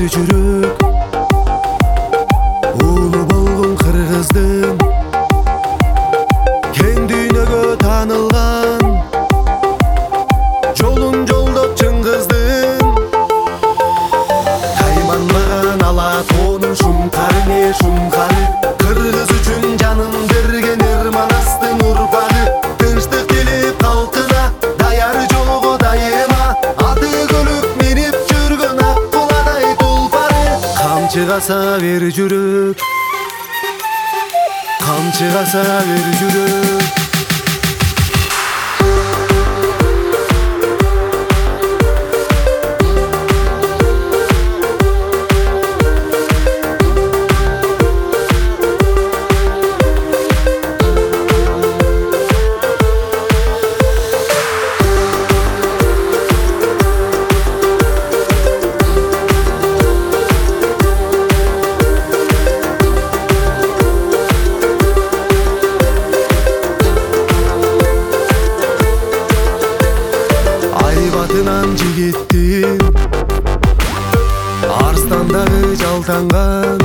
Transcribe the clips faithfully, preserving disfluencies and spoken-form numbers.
жүрөк уулу болгон кыргыздын кең дүйнөгө таанылган жолун жолдоп чыңгыздын тайманбаган ала тоонун шумкары не шумкары кыргыз үчүн жанын берген Эрманастын урпагы тынчтык тилеп калкына даяр жогу дайыма аты көлүп минип жүргөн ак куладай тулпары камчы каса бер жүрөк камчы каса бер жүрөк жигиттин арстандагы жалтанган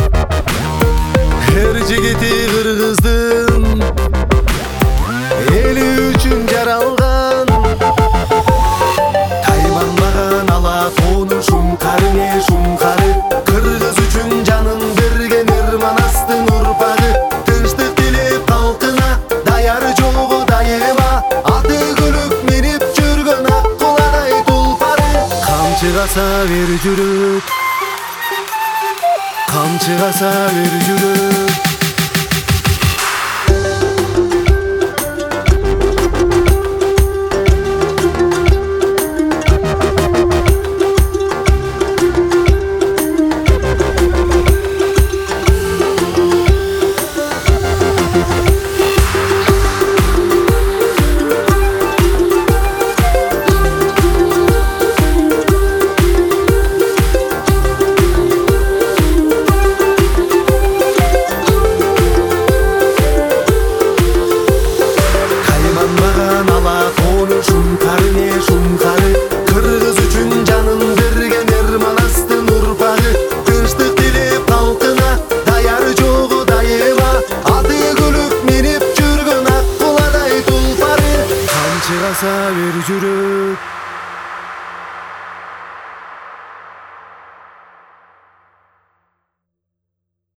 эр жигити кыргыздын эли үчүн жаралган тайманбаган ала тоонун шумкары не шумкары кыргыз үчүн жанын берген Эрманастын урпагы тынчтык тилеп калкына даяр жогу дайыма аты көлүп минип жүргөн ак камчы каса бер жүрөк камчы каса бер жүрөк шумкары не шумкары кыргыз үчүн жанын берген Эрманастын урпагы тынчтык тилеп калкына даяр жогу дайыма аты көлүп минип жүргөн ак куладай тулпары камчы каса бер жүрөк